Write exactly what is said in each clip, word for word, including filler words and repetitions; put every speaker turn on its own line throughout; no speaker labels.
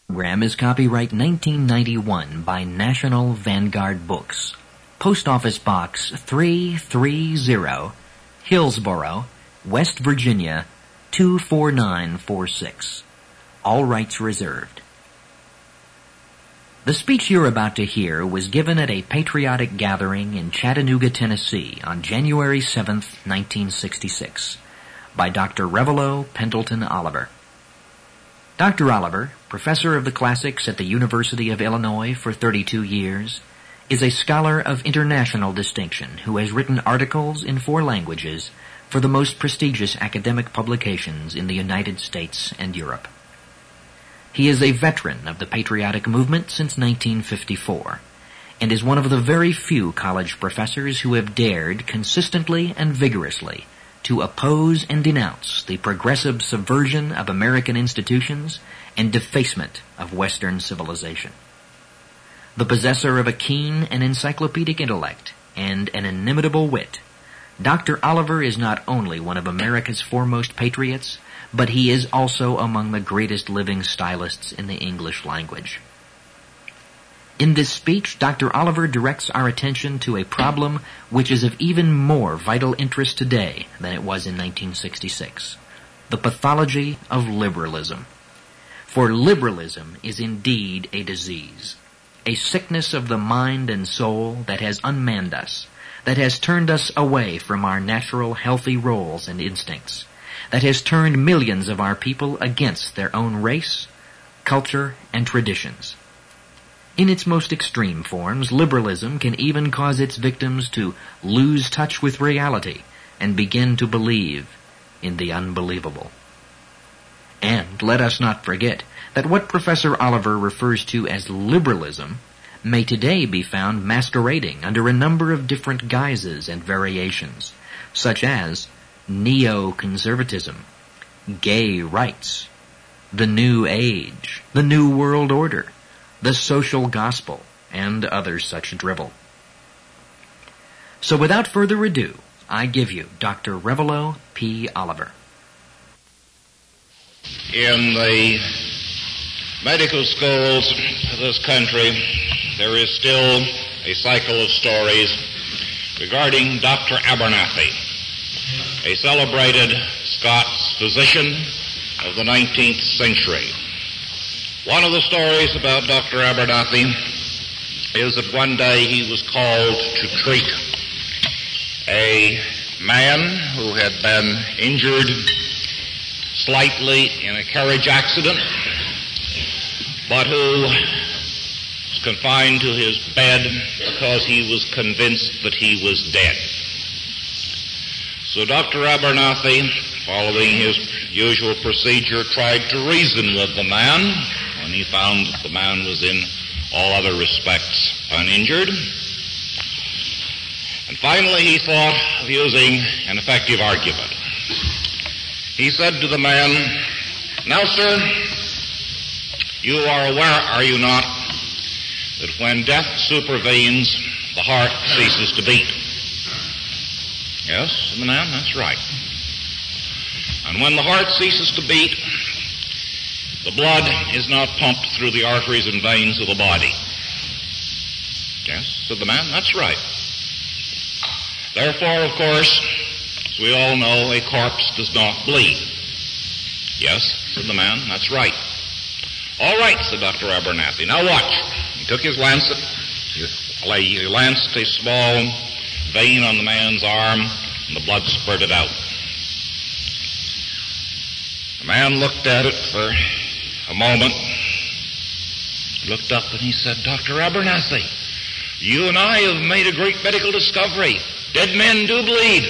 Program is copyright nineteen ninety-one by National Vanguard Books. Post Office Box three three zero, Hillsboro, West Virginia, two four nine four six. All rights reserved. The speech you're about to hear was given at a patriotic gathering in Chattanooga, Tennessee on January seventh, nineteen sixty-six by Doctor Revelo Pendleton Oliver. Doctor Oliver, professor of the classics at the University of Illinois for thirty-two years, is a scholar of international distinction who has written articles in four languages for the most prestigious academic publications in the United States and Europe. He is a veteran of the patriotic movement since nineteen fifty-four and is one of the very few college professors who have dared consistently and vigorously to oppose and denounce the progressive subversion of American institutions and defacement of Western civilization. The possessor of a keen and encyclopedic intellect and an inimitable wit, Doctor Oliver is not only one of America's foremost patriots, but he is also among the greatest living stylists in the English language. In this speech, Doctor Oliver directs our attention to a problem which is of even more vital interest today than it was in nineteen sixty-six, the pathology of liberalism. For liberalism is indeed a disease, a sickness of the mind and soul that has unmanned us, that has turned us away from our natural healthy roles and instincts, that has turned millions of our people against their own race, culture, and traditions. In its most extreme forms, liberalism can even cause its victims to lose touch with reality and begin to believe in the unbelievable. And let us not forget that what Professor Oliver refers to as liberalism may today be found masquerading under a number of different guises and variations, such as neoconservatism, gay rights, the New Age, the New World Order, the social gospel, and other such drivel. So without further ado, I give you Doctor Revelo P. Oliver.
In the medical schools of this country, there is still a cycle of stories regarding Doctor Abernathy, a celebrated Scots physician of the nineteenth century. One of the stories about Doctor Abernathy is that one day he was called to treat a man who had been injured slightly in a carriage accident, but who was confined to his bed because he was convinced that he was dead. So Doctor Abernathy, following his usual procedure, tried to reason with the man when he found that the man was in all other respects uninjured. And finally he thought of using an effective argument. He said to the man, "Now, sir, you are aware, are you not, that when death supervenes, the heart ceases to beat?" "Yes," said the man, "that's right. And when the heart ceases to beat, the blood is not pumped through the arteries and veins of the body." "Yes," said the man, "that's right. Therefore, of course, as we all know, a corpse does not bleed." "Yes," said the man, "that's right." "All right," said Doctor Abernathy. "Now watch." He took his lancet, he lanced a small vein on the man's arm, and the blood spurted out. The man looked at it for a moment, looked up, and he said, "Doctor Abernathy, you and I have made a great medical discovery. Dead men do bleed."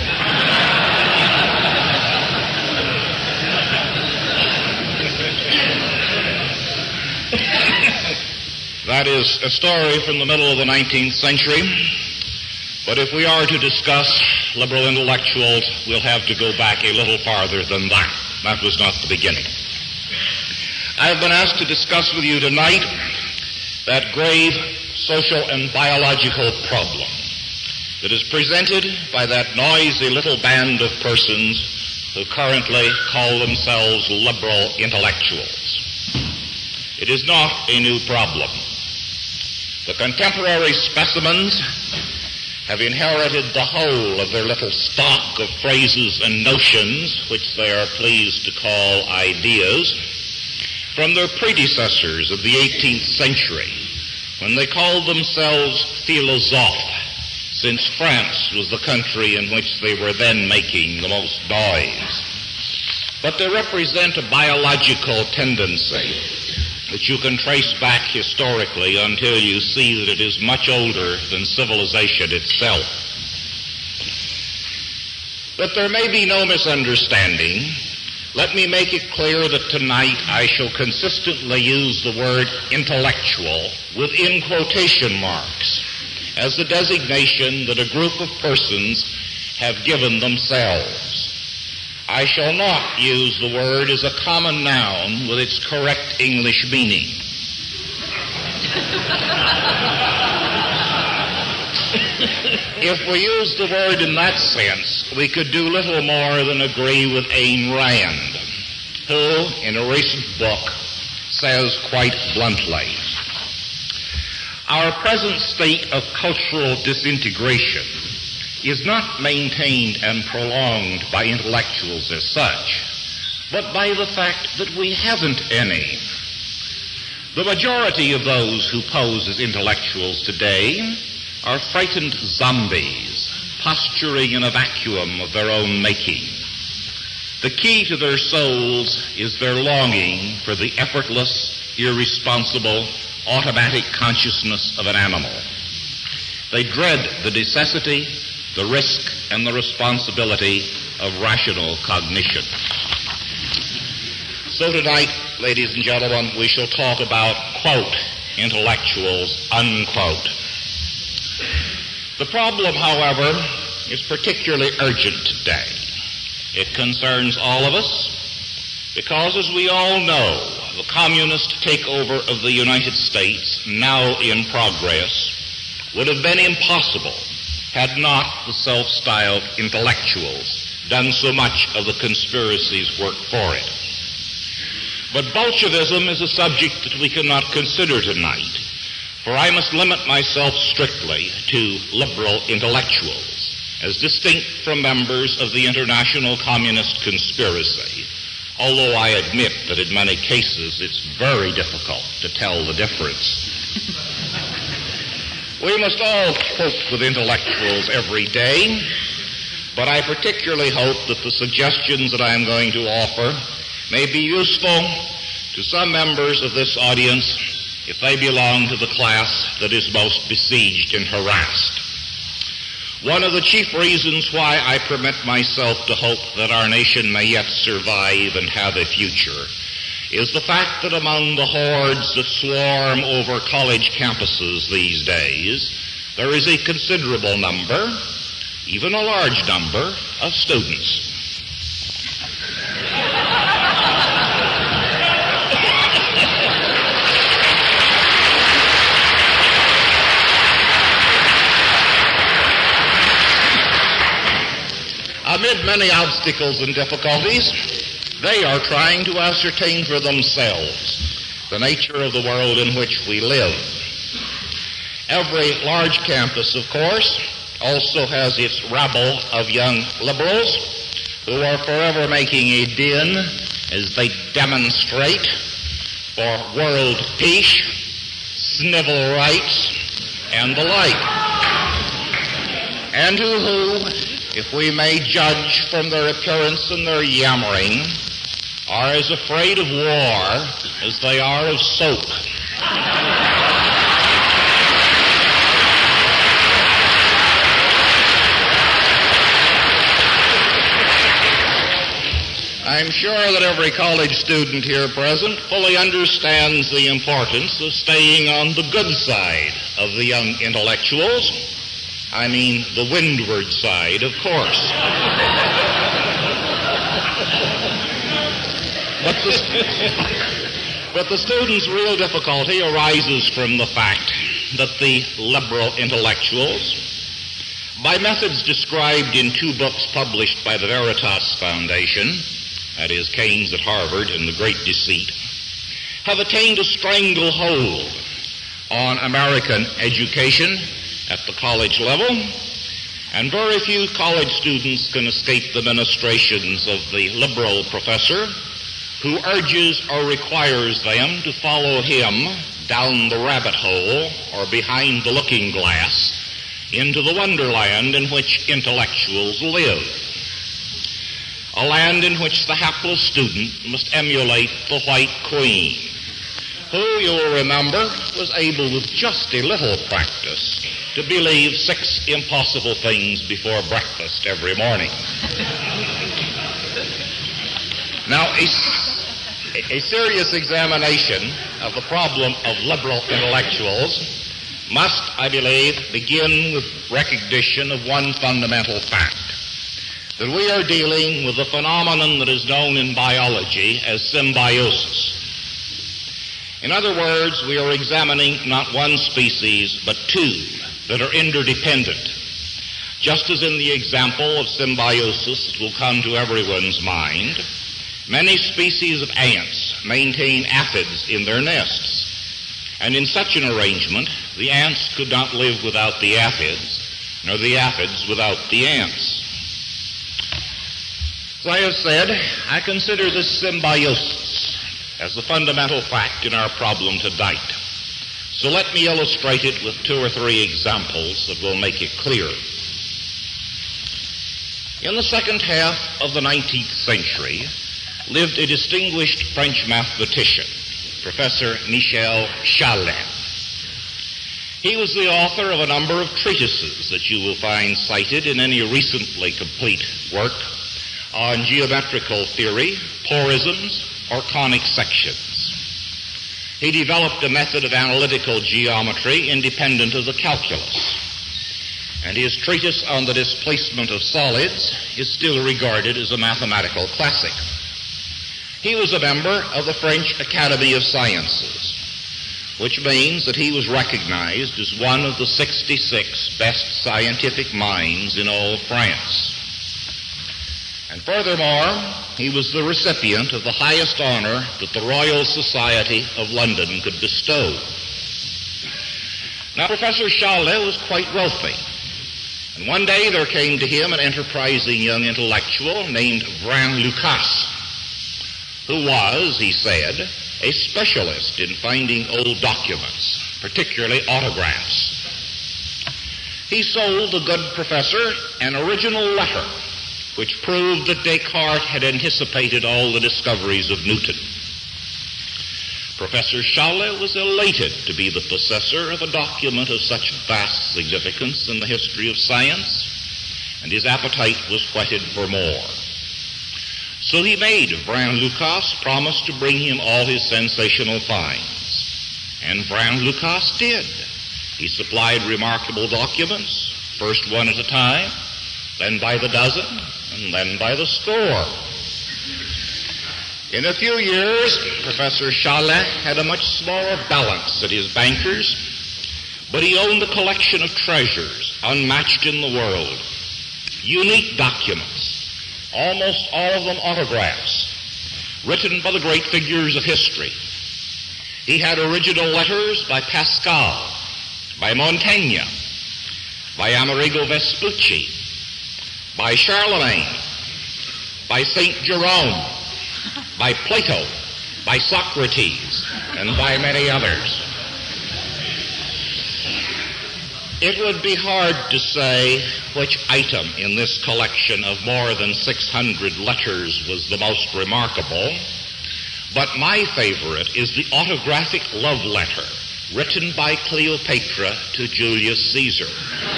That is a story from the middle of the nineteenth century. But if we are to discuss liberal intellectuals, we'll have to go back a little farther than that. That was not the beginning. I have been asked to discuss with you tonight that grave social and biological problem that is presented by that noisy little band of persons who currently call themselves liberal intellectuals. It is not a new problem. The contemporary specimens have inherited the whole of their little stock of phrases and notions, which they are pleased to call ideas, from their predecessors of the eighteenth century, when they called themselves philosophes, since France was the country in which they were then making the most noise. But they represent a biological tendency that you can trace back historically until you see that it is much older than civilization itself. But there may be no misunderstanding. Let me make it clear that tonight I shall consistently use the word intellectual within quotation marks as the designation that a group of persons have given themselves. I shall not use the word as a common noun with its correct English meaning. If we use the word in that sense, we could do little more than agree with Ayn Rand, who, in a recent book, says quite bluntly, our present state of cultural disintegration is not maintained and prolonged by intellectuals as such, but by the fact that we haven't any. The majority of those who pose as intellectuals today are frightened zombies, posturing in a vacuum of their own making. The key to their souls is their longing for the effortless, irresponsible, automatic consciousness of an animal. They dread the necessity, the risk, and the responsibility of rational cognition. So tonight, ladies and gentlemen, we shall talk about, quote, intellectuals, unquote. The problem, however, is particularly urgent today. It concerns all of us because, as we all know, the communist takeover of the United States, now in progress, would have been impossible had not the self-styled intellectuals done so much of the conspiracy's work for it. But Bolshevism is a subject that we cannot consider tonight, for I must limit myself strictly to liberal intellectuals, as distinct from members of the international communist conspiracy, although I admit that in many cases it's very difficult to tell the difference. We must all cope with intellectuals every day, but I particularly hope that the suggestions that I am going to offer may be useful to some members of this audience if they belong to the class that is most besieged and harassed. One of the chief reasons why I permit myself to hope that our nation may yet survive and have a future is the fact that among the hordes that swarm over college campuses these days, there is a considerable number, even a large number, of students. Amid many obstacles and difficulties, they are trying to ascertain for themselves the nature of the world in which we live. Every large campus, of course, also has its rabble of young liberals who are forever making a din as they demonstrate for world peace, civil rights, and the like. And who, who, if we may judge from their appearance and their yammering, are as afraid of war as they are of soap. I'm sure that every college student here present fully understands the importance of staying on the good side of the young intellectuals. I mean the windward side, of course. But the, but the student's real difficulty arises from the fact that the liberal intellectuals, by methods described in two books published by the Veritas Foundation, that is, Keynes at Harvard and The Great Deceit, have attained a stranglehold on American education at the college level, and very few college students can escape the ministrations of the liberal professor who urges or requires them to follow him down the rabbit hole or behind the looking glass into the wonderland in which intellectuals live. A land in which the hapless student must emulate the White Queen, who, you will remember, was able with just a little practice to believe six impossible things before breakfast every morning. Now, a, a serious examination of the problem of liberal intellectuals must, I believe, begin with recognition of one fundamental fact, that we are dealing with a phenomenon that is known in biology as symbiosis. In other words, we are examining not one species, but two that are interdependent. Just as in the example of symbiosis that will come to everyone's mind, many species of ants maintain aphids in their nests. And in such an arrangement, the ants could not live without the aphids, nor the aphids without the ants. As I have said, I consider this symbiosis as the fundamental fact in our problem to date. So let me illustrate it with two or three examples that will make it clear. In the second half of the nineteenth century lived a distinguished French mathematician, Professor Michel Chalais. He was the author of a number of treatises that you will find cited in any recently complete work on geometrical theory, porisms, or conic sections. He developed a method of analytical geometry independent of the calculus, and his treatise on the displacement of solids is still regarded as a mathematical classic. He was a member of the French Academy of Sciences, which means that he was recognized as one of the sixty-six best scientific minds in all France. And furthermore, he was the recipient of the highest honor that the Royal Society of London could bestow. Now, Professor Chalais was quite wealthy, and one day there came to him an enterprising young intellectual named Vrain-Lucas, who was, he said, a specialist in finding old documents, particularly autographs. He sold the good professor an original letter which proved that Descartes had anticipated all the discoveries of Newton. Professor Chalais was elated to be the possessor of a document of such vast significance in the history of science, and his appetite was whetted for more. So he made Vrain-Lucas promise to bring him all his sensational finds. And Vrain-Lucas did. He supplied remarkable documents, first one at a time, then by the dozen, and then by the score. In a few years, Professor Chalais had a much smaller balance at his bankers, but he owned a collection of treasures unmatched in the world, unique documents, almost all of them autographs, written by the great figures of history. He had original letters by Pascal, by Montaigne, by Amerigo Vespucci, by Charlemagne, by Saint Jerome, by Plato, by Socrates, and by many others. It would be hard to say which item in this collection of more than six hundred letters was the most remarkable, but my favorite is the autographic love letter written by Cleopatra to Julius Caesar.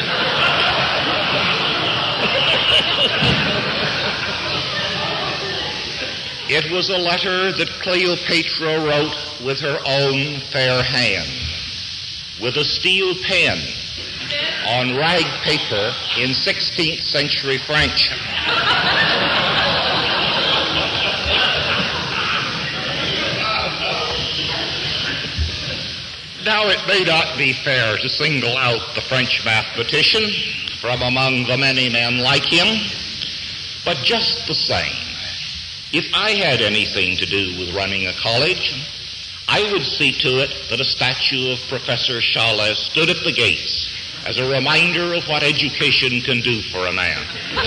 It was a letter that Cleopatra wrote with her own fair hand, with a steel pen, on rag paper in sixteenth century French. Now, it may not be fair to single out the French mathematician from among the many men like him, but just the same, if I had anything to do with running a college, I would see to it that a statue of Professor Schaller stood at the gates as a reminder of what education can do for a man.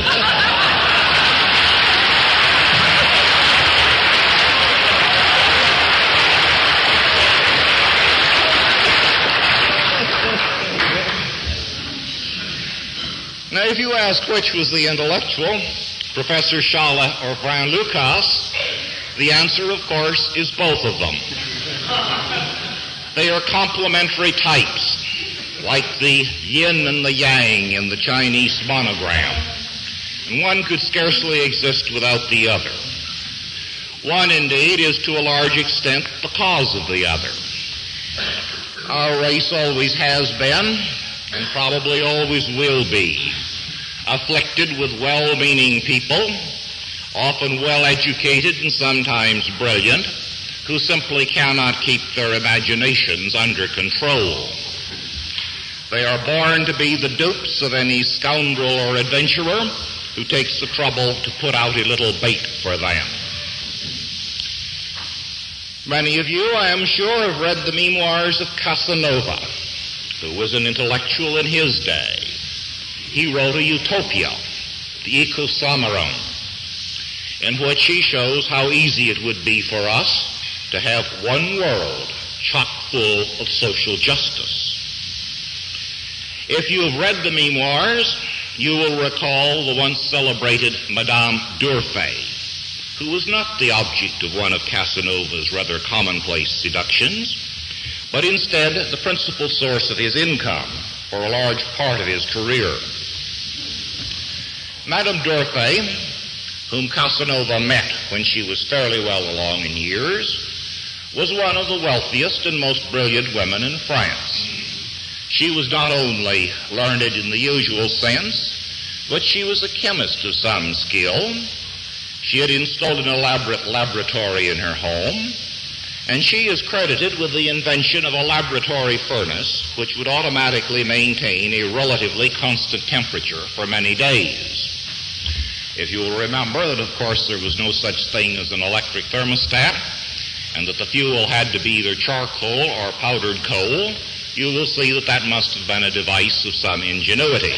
Now, if you ask which was the intellectual, Professor Schaller or Franz Lucas, the answer, of course, is both of them. They are complementary types, like the yin and the yang in the Chinese monogram, and one could scarcely exist without the other. One, indeed, is to a large extent the cause of the other. Our race always has been, and probably always will be, afflicted with well-meaning people, often well-educated and sometimes brilliant, who simply cannot keep their imaginations under control. They are born to be the dupes of any scoundrel or adventurer who takes the trouble to put out a little bait for them. Many of you, I am sure, have read the memoirs of Casanova, who was an intellectual in his day. He wrote a utopia, the Ecosamaron, in which he shows how easy it would be for us to have one world chock full of social justice. If you have read the memoirs, you will recall the once celebrated Madame d'Urfé, who was not the object of one of Casanova's rather commonplace seductions, but instead the principal source of his income for a large part of his career. Madame d'Urfé, whom Casanova met when she was fairly well along in years, was one of the wealthiest and most brilliant women in France. She was not only learned in the usual sense, but she was a chemist of some skill. She had installed an elaborate laboratory in her home, and she is credited with the invention of a laboratory furnace which would automatically maintain a relatively constant temperature for many days. If you will remember that, of course, there was no such thing as an electric thermostat, and that the fuel had to be either charcoal or powdered coal, you will see that that must have been a device of some ingenuity.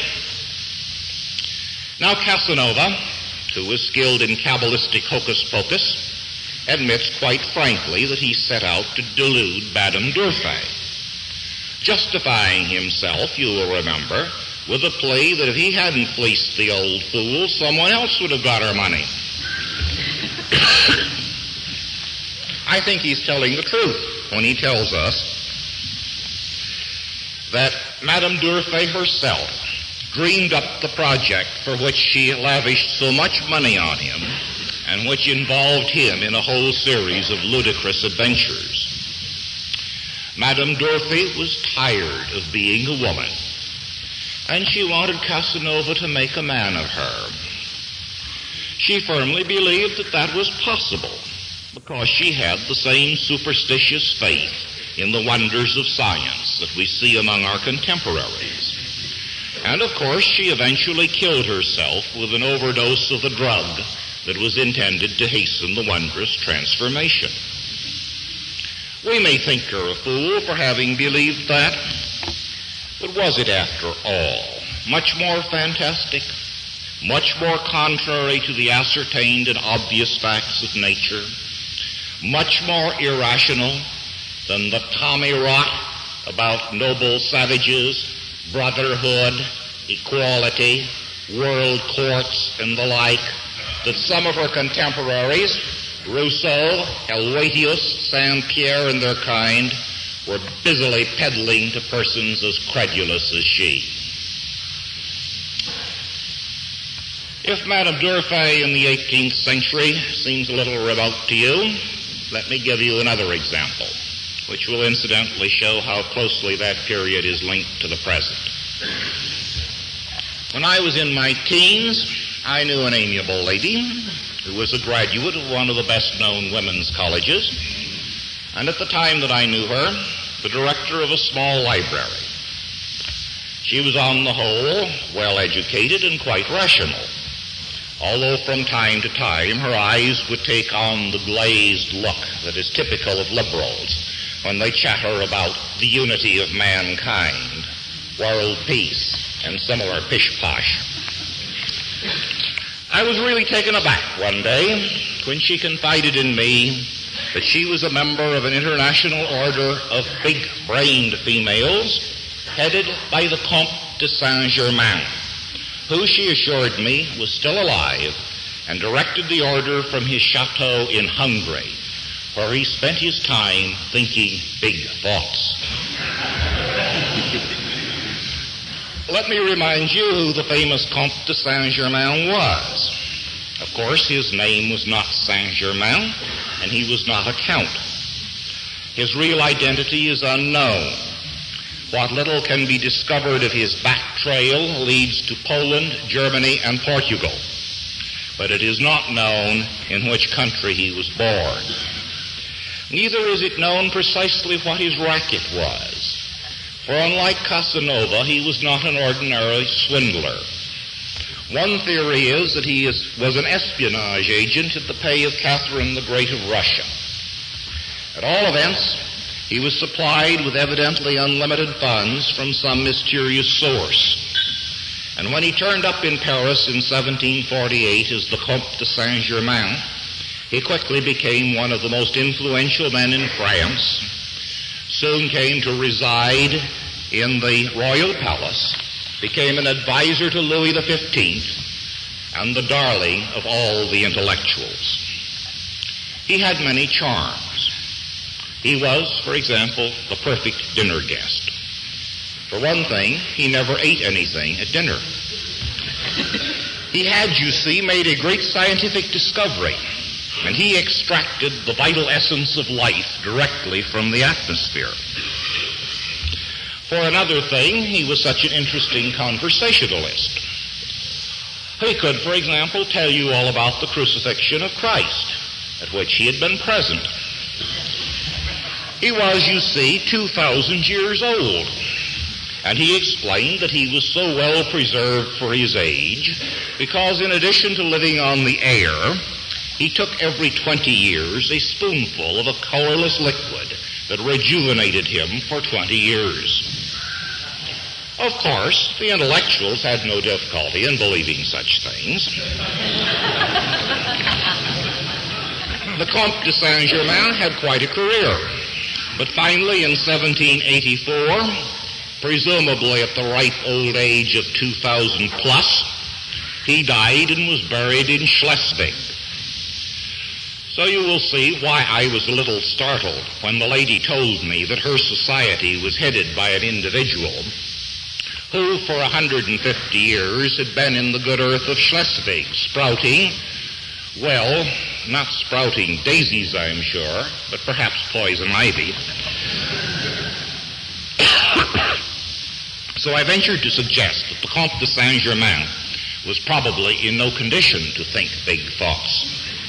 Now, Casanova, who was skilled in Kabbalistic hocus-pocus, admits quite frankly that he set out to delude Madame d'Urfé, justifying himself, you will remember, with a plea that if he hadn't fleeced the old fool, someone else would have got her money. I think he's telling the truth when he tells us that Madame d'Urfé herself dreamed up the project for which she lavished so much money on him, and which involved him in a whole series of ludicrous adventures. Madame d'Urfé was tired of being a woman, and she wanted Casanova to make a man of her. She firmly believed that that was possible, because she had the same superstitious faith in the wonders of science that we see among our contemporaries. And, of course, she eventually killed herself with an overdose of the drug that was intended to hasten the wondrous transformation. We may think her a fool for having believed that, but was it, after all, much more fantastic, much more contrary to the ascertained and obvious facts of nature, much more irrational than the tommy rot about noble savages, brotherhood, equality, world courts, and the like, that some of her contemporaries, Rousseau, Helvetius, Saint-Pierre, and their kind, were busily peddling to persons as credulous as she. If Madame d'Urfé in the eighteenth century seems a little remote to you, let me give you another example, which will incidentally show how closely that period is linked to the present. When I was in my teens, I knew an amiable lady who was a graduate of one of the best-known women's colleges, and at the time that I knew her, the director of a small library. She was on the whole well-educated and quite rational, although from time to time her eyes would take on the glazed look that is typical of liberals, when they chatter about the unity of mankind, world peace, and similar pish-posh. I was really taken aback one day when she confided in me that she was a member of an international order of big-brained females headed by the Comte de Saint-Germain, who, she assured me, was still alive and directed the order from his chateau in Hungary, where he spent his time thinking big thoughts. Let me remind you who the famous Comte de Saint-Germain was. Of course, his name was not Saint-Germain, and he was not a count. His real identity is unknown. What little can be discovered of his back trail leads to Poland, Germany, and Portugal. But it is not known in which country he was born. Neither is it known precisely what his racket was. For unlike Casanova, he was not an ordinary swindler. One theory is that he is, was an espionage agent at the pay of Catherine the Great of Russia. At all events, he was supplied with evidently unlimited funds from some mysterious source. And when he turned up in Paris in seventeen forty-eight as the Comte de Saint-Germain, he quickly became one of the most influential men in France, soon came to reside in the royal palace, became an advisor to Louis the fifteenth, and the darling of all the intellectuals. He had many charms. He was, for example, the perfect dinner guest. For one thing, he never ate anything at dinner. He had, you see, made a great scientific discovery, and he extracted the vital essence of life directly from the atmosphere. For another thing, he was such an interesting conversationalist. He could, for example, tell you all about the crucifixion of Christ, at which he had been present. He was, you see, two thousand years old, and he explained that he was so well preserved for his age because in addition to living on the air, he took every twenty years a spoonful of a colorless liquid that rejuvenated him for twenty years. Of course, the intellectuals had no difficulty in believing such things. The Comte de Saint-Germain had quite a career, but finally in seventeen eighty-four, presumably at the ripe old age of two thousand plus, he died and was buried in Schleswig. So you will see why I was a little startled when the lady told me that her society was headed by an individual who for one hundred fifty years had been in the good earth of Schleswig, sprouting, well, not sprouting daisies, I'm sure, but perhaps poison ivy. So I ventured to suggest that the Comte de Saint-Germain was probably in no condition to think big thoughts.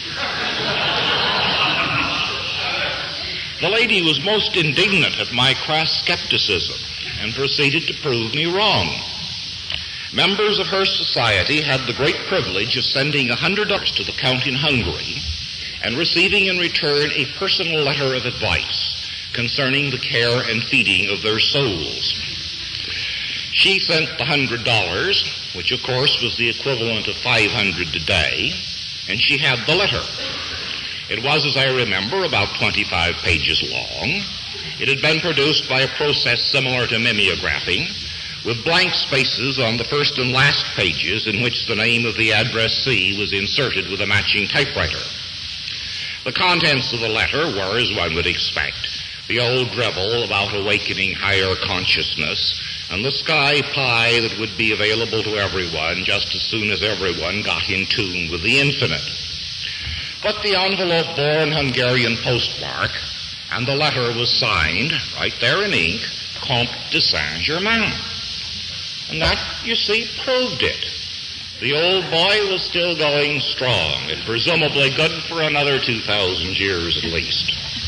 The lady was most indignant at my crass skepticism and proceeded to prove me wrong. Members of her society had the great privilege of sending a hundred dollars to the Count in Hungary and receiving in return a personal letter of advice concerning the care and feeding of their souls. She sent the hundred dollars, which of course was the equivalent of five hundred today, and she had the letter. It was, as I remember, about twenty-five pages long. It had been produced by a process similar to mimeographing, with blank spaces on the first and last pages in which the name of the addressee was inserted with a matching typewriter. The contents of the letter were, as one would expect, the old drivel about awakening higher consciousness and the sky pie that would be available to everyone just as soon as everyone got in tune with the infinite. But the envelope bore an Hungarian postmark, and the letter was signed, right there in ink, Comte de Saint-Germain. And that, you see, proved it. The old boy was still going strong, and presumably good for another two thousand years at least.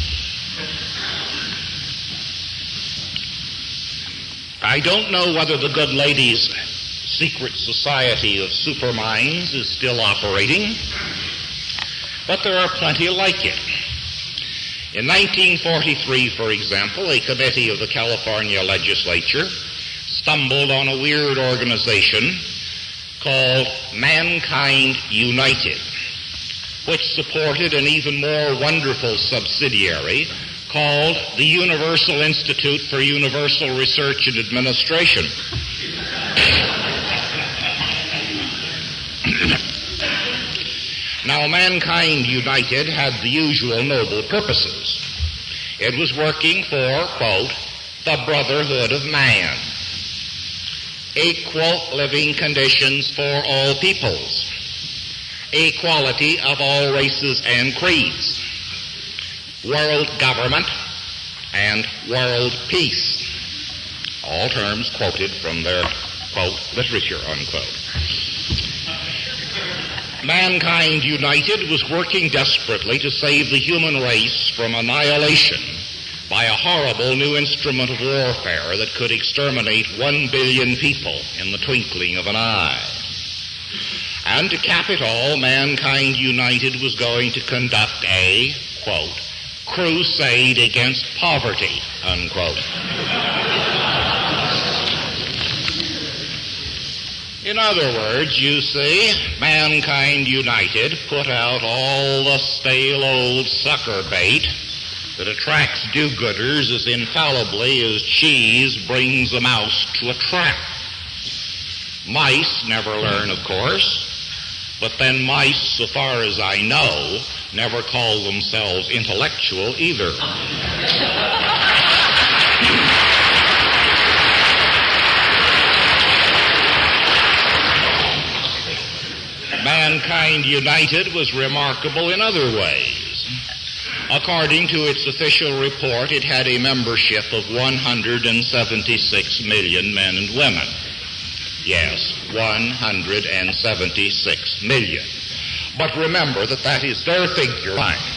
I don't know whether the good lady's secret society of superminds is still operating, but there are plenty like it. In nineteen forty-three, for example, a committee of the California legislature stumbled on a weird organization called Mankind United, which supported an even more wonderful subsidiary called the Universal Institute for Universal Research and Administration. Now, Mankind United had the usual noble purposes. It was working for, quote, the brotherhood of man, equal living conditions for all peoples, equality of all races and creeds, world government, and world peace. All terms quoted from their, quote, literature, unquote. Mankind United was working desperately to save the human race from annihilation by a horrible new instrument of warfare that could exterminate one billion people in the twinkling of an eye. And to cap it all, Mankind United was going to conduct a, quote, crusade against poverty, unquote. In other words, you see, Mankind United put out all the stale old sucker bait that attracts do-gooders as infallibly as cheese brings a mouse to a trap. Mice never learn, of course, but then mice, so far as I know, never call themselves intellectual either. Mankind United was remarkable in other ways. According to its official report, it had a membership of one hundred seventy-six million men and women. Yes, one hundred seventy-six million. But remember that that is their figure.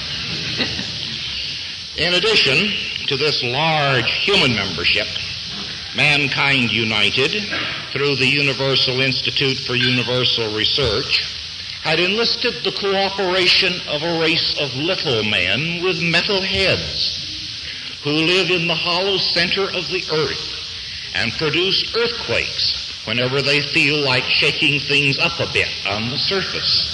In addition to this large human membership, Mankind United, through the Universal Institute for Universal Research, had enlisted the cooperation of a race of little men with metal heads who live in the hollow center of the earth and produce earthquakes whenever they feel like shaking things up a bit on the surface.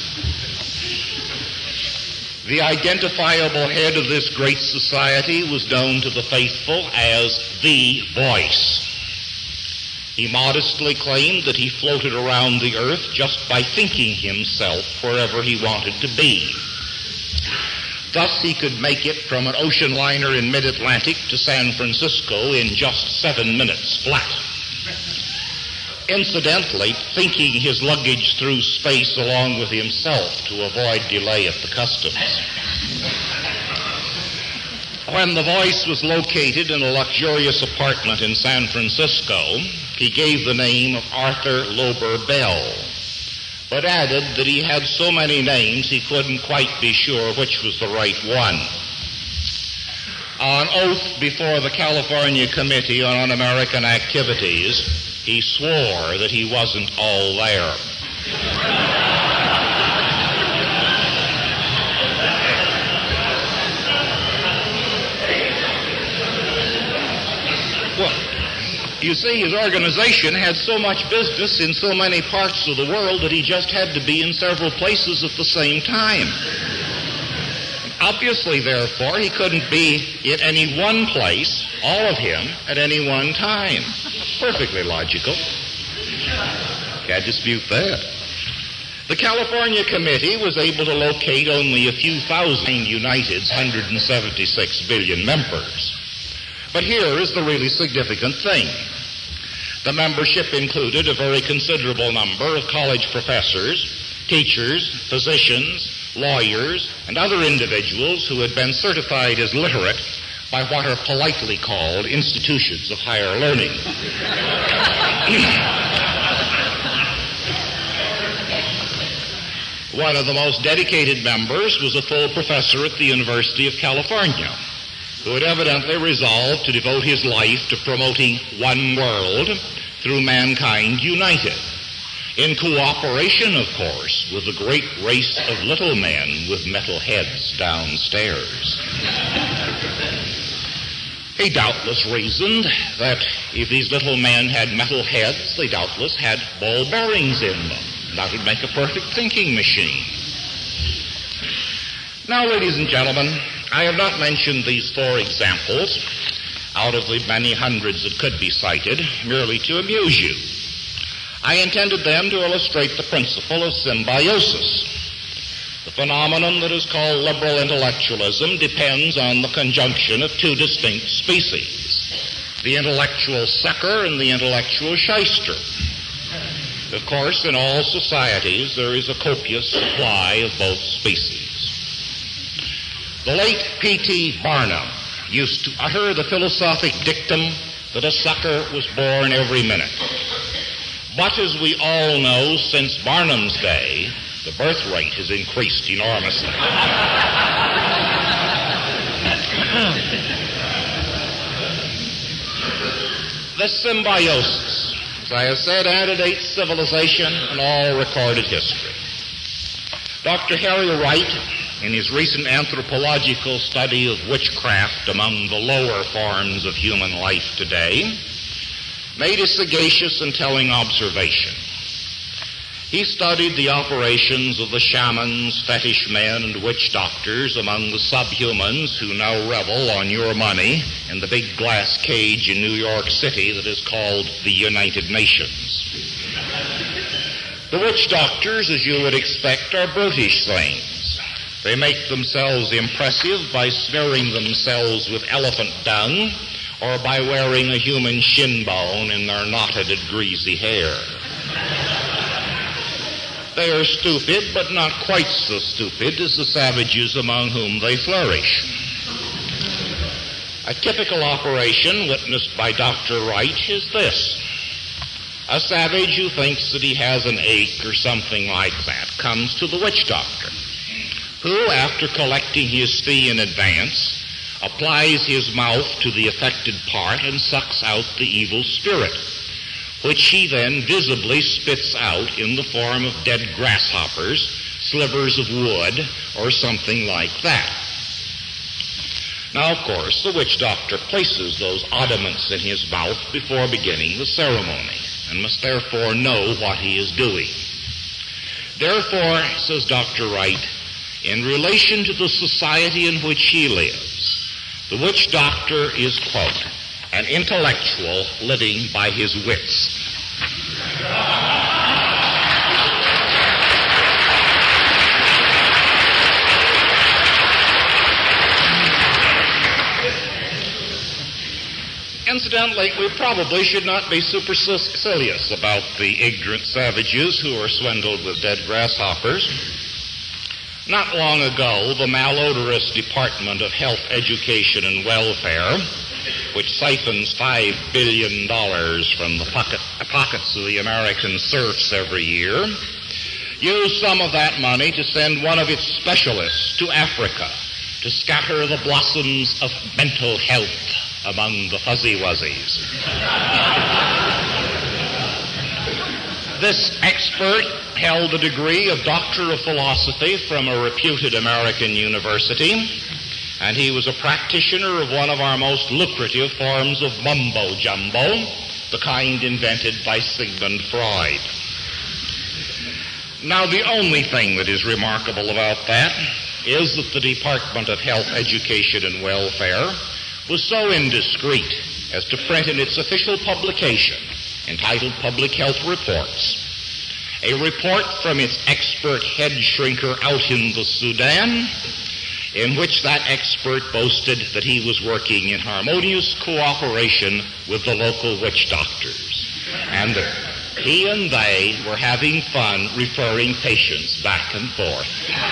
The identifiable head of this great society was known to the faithful as the Voice. He modestly claimed that he floated around the earth just by thinking himself wherever he wanted to be. Thus, he could make it from an ocean liner in mid-Atlantic to San Francisco in just seven minutes flat. Incidentally, thinking his luggage through space along with himself to avoid delay at the customs. When the Voice was located in a luxurious apartment in San Francisco, he gave the name of Arthur Lober Bell, but added that he had so many names he couldn't quite be sure which was the right one. On oath before the California Committee on Un-American Activities, he swore that he wasn't all there. Well, you see, his organization had so much business in so many parts of the world that he just had to be in several places at the same time. Obviously, therefore, he couldn't be in any one place, all of him, at any one time. Perfectly logical. Can't dispute that. The California Committee was able to locate only a few thousand United's one hundred seventy-six billion members. But here is the really significant thing. The membership included a very considerable number of college professors, teachers, physicians, lawyers, and other individuals who had been certified as literate by what are politely called institutions of higher learning. One of the most dedicated members was a full professor at the University of California, who had evidently resolved to devote his life to promoting one world through Mankind United, in cooperation, of course, with the great race of little men with metal heads downstairs. He doubtless reasoned that if these little men had metal heads, they doubtless had ball bearings in them. That would make a perfect thinking machine. Now, ladies and gentlemen, I have not mentioned these four examples out of the many hundreds that could be cited merely to amuse you. I intended them to illustrate the principle of symbiosis. The phenomenon that is called liberal intellectualism depends on the conjunction of two distinct species, the intellectual sucker and the intellectual shyster. Of course, in all societies, there is a copious supply of both species. The late P T Barnum used to utter the philosophic dictum that a sucker was born every minute. But as we all know, since Barnum's day, the birth rate has increased enormously. This symbiosis, as I have said, antedates civilization and all recorded history. Doctor Harry Wright, in his recent anthropological study of witchcraft among the lower forms of human life today, made a sagacious and telling observation. He studied the operations of the shamans, fetish men, and witch doctors among the subhumans who now revel on your money in the big glass cage in New York City that is called the United Nations. The witch doctors, as you would expect, are brutish things. They make themselves impressive by smearing themselves with elephant dung or by wearing a human shin bone in their knotted and greasy hair. They are stupid, but not quite so stupid as the savages among whom they flourish. A typical operation witnessed by Doctor Wright is this. A savage who thinks that he has an ache or something like that comes to the witch doctor, who, after collecting his fee in advance, applies his mouth to the affected part and sucks out the evil spirit, which he then visibly spits out in the form of dead grasshoppers, slivers of wood, or something like that. Now, of course, the witch doctor places those oddments in his mouth before beginning the ceremony, and must therefore know what he is doing. Therefore, says Doctor Wright, in relation to the society in which he lives, the witch doctor is, quote, an intellectual living by his wits. Incidentally, we probably should not be supercilious about the ignorant savages who are swindled with dead grasshoppers. Not long ago, the malodorous Department of Health, Education, and Welfare, which siphons five billion dollars from the pocket, pockets of the American serfs every year, used some of that money to send one of its specialists to Africa to scatter the blossoms of mental health among the fuzzy wuzzies. This expert held the degree of Doctor of Philosophy from a reputed American university, and he was a practitioner of one of our most lucrative forms of mumbo-jumbo, the kind invented by Sigmund Freud. Now, the only thing that is remarkable about that is that the Department of Health, Education, and Welfare was so indiscreet as to print in its official publication, entitled Public Health Reports, a report from its expert head shrinker out in the Sudan, in which that expert boasted that he was working in harmonious cooperation with the local witch doctors, and that he and they were having fun referring patients back and forth.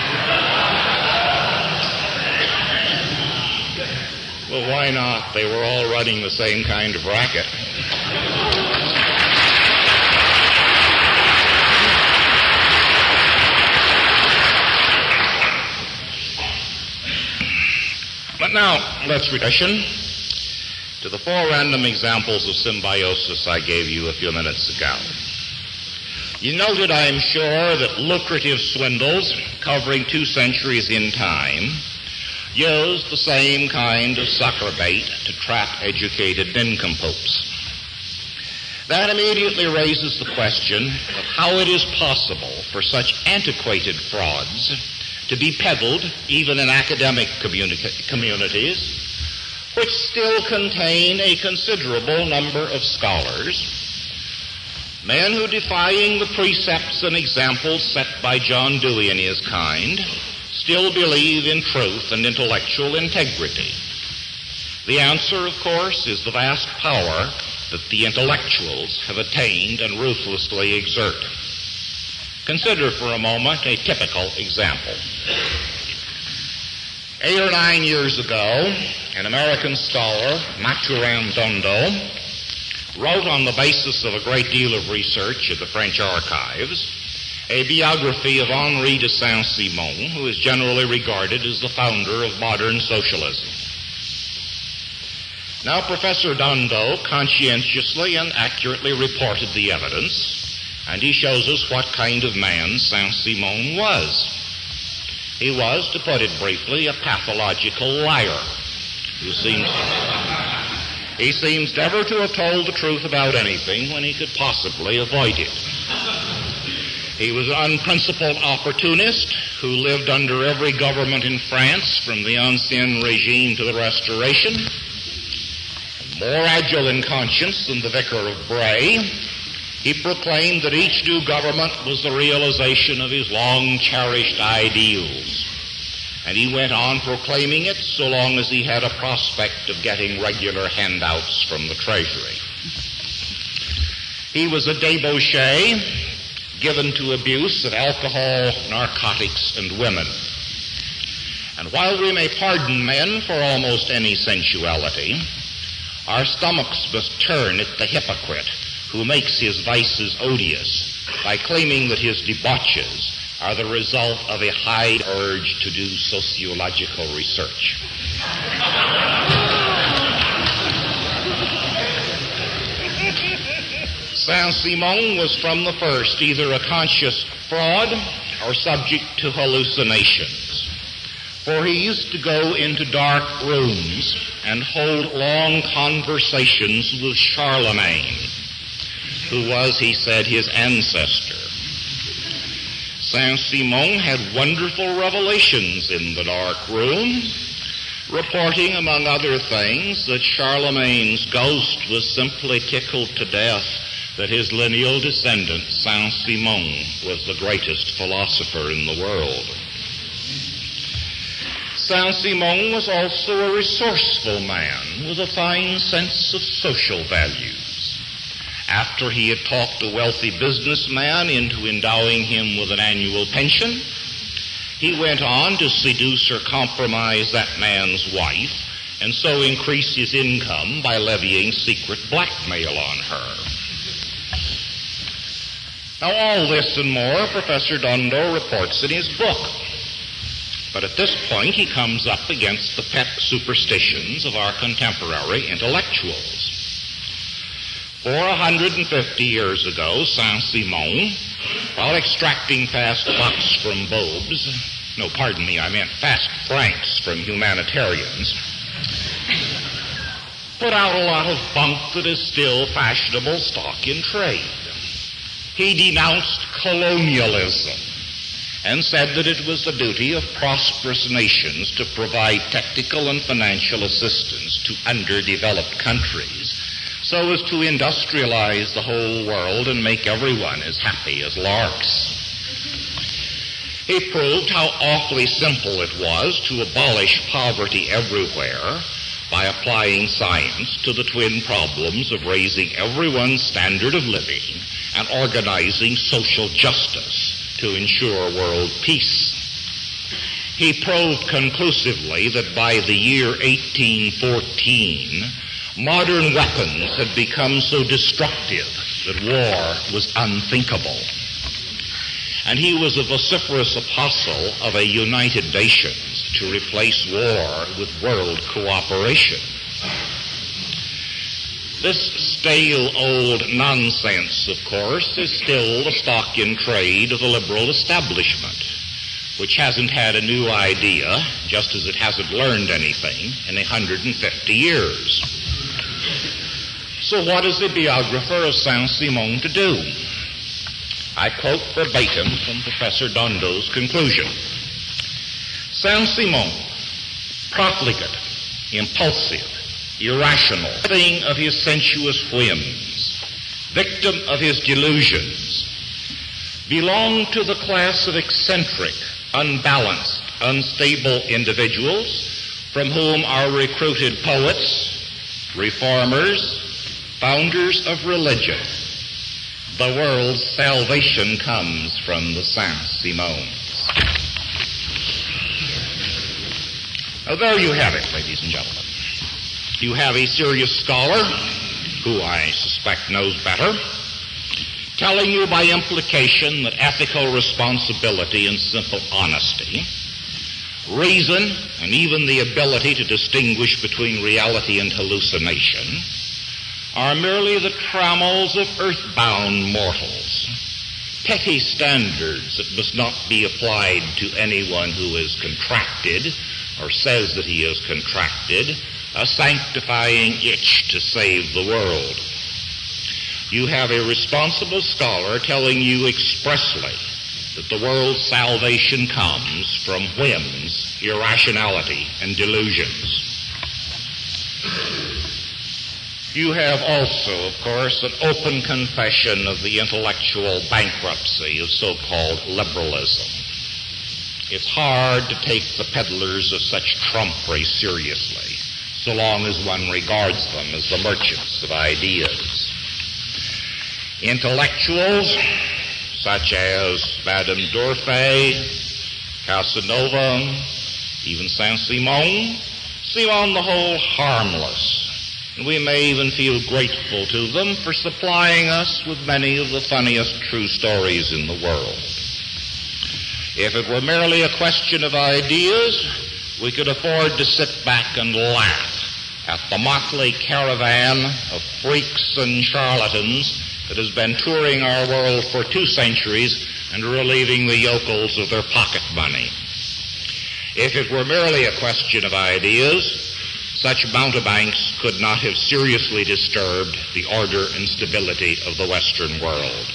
Well, why not? They were all running the same kind of racket. But now, let's return to the four random examples of symbiosis I gave you a few minutes ago. You noted, I am sure, that lucrative swindles covering two centuries in time used the same kind of sucker bait to trap educated nincompoops. That immediately raises the question of how it is possible for such antiquated frauds to be peddled even in academic communi- communities, which still contain a considerable number of scholars, men who, defying the precepts and examples set by John Dewey and his kind, still believe in truth and intellectual integrity. The answer, of course, is the vast power that the intellectuals have attained and ruthlessly exert. Consider for a moment a typical example. Eight or nine years ago, an American scholar, Mathurin Dondo, wrote on the basis of a great deal of research at the French archives a biography of Henri de Saint-Simon, who is generally regarded as the founder of modern socialism. Now, Professor Dondo conscientiously and accurately reported the evidence, and he shows us what kind of man Saint-Simon was. He was, to put it briefly, a pathological liar who seems, he seems never to have told the truth about anything when he could possibly avoid it. He was an unprincipled opportunist who lived under every government in France from the Ancien Regime to the Restoration. More agile in conscience than the Vicar of Bray, he proclaimed that each new government was the realization of his long-cherished ideals. And he went on proclaiming it so long as he had a prospect of getting regular handouts from the Treasury. He was a debauchee, given to abuse of alcohol, narcotics, and women. And while we may pardon men for almost any sensuality, our stomachs must turn at the hypocrite who makes his vices odious by claiming that his debauches are the result of a high urge to do sociological research. Saint-Simon was from the first either a conscious fraud or subject to hallucinations. For he used to go into dark rooms and hold long conversations with Charlemagne, who was, he said, his ancestor. Saint-Simon had wonderful revelations in the dark room, reporting, among other things, that Charlemagne's ghost was simply tickled to death that his lineal descendant, Saint-Simon, was the greatest philosopher in the world. Saint-Simon was also a resourceful man with a fine sense of social values. After he had talked a wealthy businessman into endowing him with an annual pension, he went on to seduce or compromise that man's wife and so increase his income by levying secret blackmail on her. Now, all this and more Professor Dondo reports in his book. But at this point, he comes up against the pet superstitions of our contemporary intellectuals. For one hundred fifty years ago, Saint-Simon, while extracting fast bucks from bulbs, no, pardon me, I meant fast francs from humanitarians, put out a lot of bunk that is still fashionable stock in trade. He denounced colonialism and said that it was the duty of prosperous nations to provide technical and financial assistance to underdeveloped countries so as to industrialize the whole world and make everyone as happy as larks. He proved how awfully simple it was to abolish poverty everywhere by applying science to the twin problems of raising everyone's standard of living and organizing social justice to ensure world peace. He proved conclusively that by the year eighteen fourteen, modern weapons had become so destructive that war was unthinkable. And he was a vociferous apostle of a United Nations to replace war with world cooperation. This stale old nonsense, of course, is still the stock in trade of the liberal establishment, which hasn't had a new idea, just as it hasn't learned anything in one hundred fifty years. So what is the biographer of Saint-Simon to do? I quote verbatim from Professor Dondo's conclusion. Saint-Simon, profligate, impulsive, irrational, living of his sensuous whims, victim of his delusions, belonged to the class of eccentric, unbalanced, unstable individuals from whom are recruited poets, reformers, founders of religion. The world's salvation comes from the Saint-Simons. Now there you have it, ladies and gentlemen. You have a serious scholar, who I suspect knows better, telling you by implication that ethical responsibility and simple honesty, reason, and even the ability to distinguish between reality and hallucination are merely the trammels of earthbound mortals, petty standards that must not be applied to anyone who is contracted or says that he is contracted a sanctifying itch to save the world. You have a responsible scholar telling you expressly that the world's salvation comes from whims, irrationality, and delusions. You have also, of course, an open confession of the intellectual bankruptcy of so-called liberalism. It's hard to take the peddlers of such trumpery seriously, so long as one regards them as the merchants of ideas. Intellectuals, such as Madame Dorfey, Casanova, even Saint-Simon, seem on the whole harmless. And we may even feel grateful to them for supplying us with many of the funniest true stories in the world. If it were merely a question of ideas, we could afford to sit back and laugh at the motley caravan of freaks and charlatans that has been touring our world for two centuries and relieving the yokels of their pocket money. If it were merely a question of ideas, such mountebanks could not have seriously disturbed the order and stability of the Western world.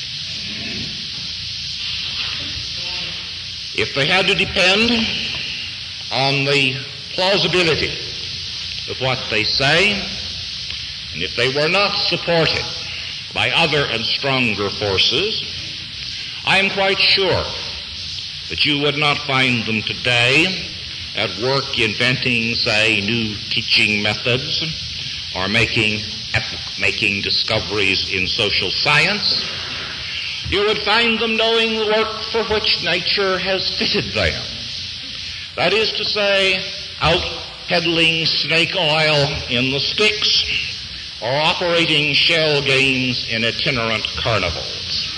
If they had to depend on the plausibility of what they say, and if they were not supported by other and stronger forces, I am quite sure that you would not find them today at work inventing, say, new teaching methods or making epoch-making discoveries in social science. You would find them knowing the work for which nature has fitted them. That is to say, out peddling snake oil in the sticks or operating shell games in itinerant carnivals.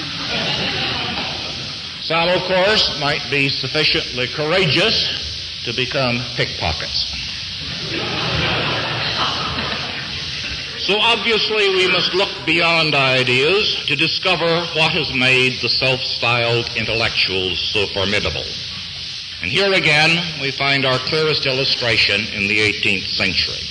Some, of course, might be sufficiently courageous to become pickpockets. So obviously we must look beyond ideas to discover what has made the self-styled intellectuals so formidable. And here again we find our clearest illustration in the eighteenth century.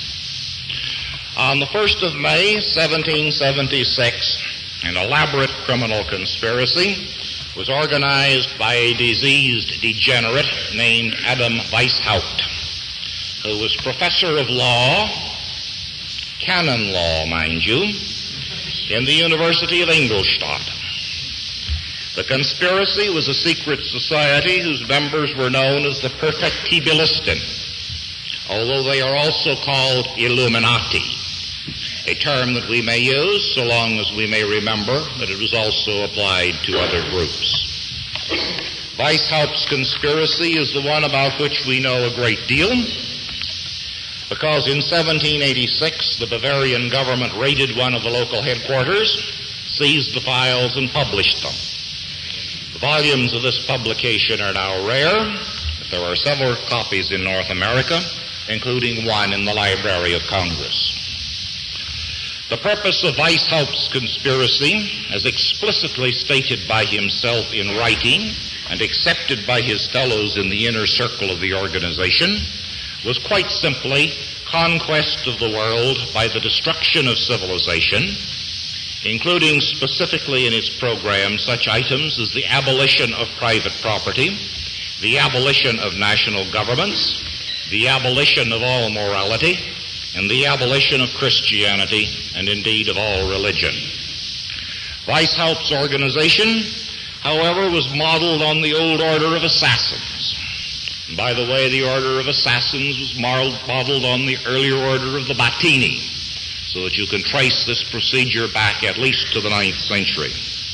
On the first of May, seventeen seventy-six, an elaborate criminal conspiracy was organized by a diseased degenerate named Adam Weishaupt, who was professor of law, canon law, mind you, in the University of Ingolstadt. The conspiracy was a secret society whose members were known as the Perfectibilisten, although they are also called Illuminati, a term that we may use so long as we may remember that it was also applied to other groups. Weishaupt's conspiracy is the one about which we know a great deal, because in seventeen eighty-six the Bavarian government raided one of the local headquarters, seized the files, and published them. The volumes of this publication are now rare, but there are several copies in North America, including one in the Library of Congress. The purpose of Weishaupt's conspiracy, as explicitly stated by himself in writing and accepted by his fellows in the inner circle of the organization was quite simply conquest of the world by the destruction of civilization, including specifically in its program such items as the abolition of private property, the abolition of national governments, the abolition of all morality, and the abolition of Christianity, and indeed of all religion. Weishaupt's organization, however, was modeled on the old order of assassins. And by the way, the order of assassins was modeled on the earlier order of the Battini, so that you can trace this procedure back at least to the ninth century.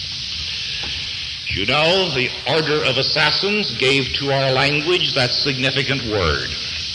As you know, the order of assassins gave to our language that significant word.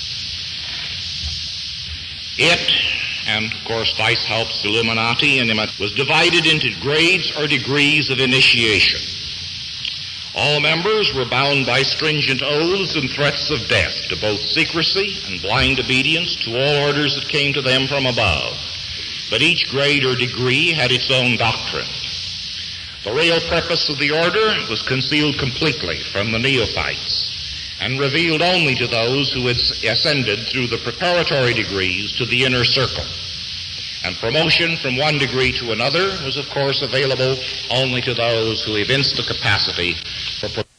It, and of course Weishaupt's Illuminati, and was divided into grades or degrees of initiation. All members were bound by stringent oaths and threats of death to both secrecy and blind obedience to all orders that came to them from above. But each grade or degree had its own doctrine. The real purpose of the order was concealed completely from the neophytes and revealed only to those who had ascended through the preparatory degrees to the inner circle. And promotion from one degree to another was, of course, available only to those who evinced the capacity for